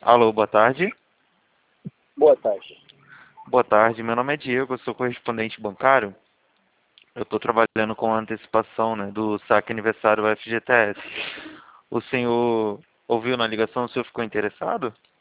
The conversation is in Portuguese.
Alô, boa tarde. Boa tarde. Boa tarde, meu nome é Diego, eu sou correspondente bancário. Eu estou trabalhando com a antecipação, né, do saque aniversário FGTS. O senhor ouviu na ligação, o senhor ficou interessado?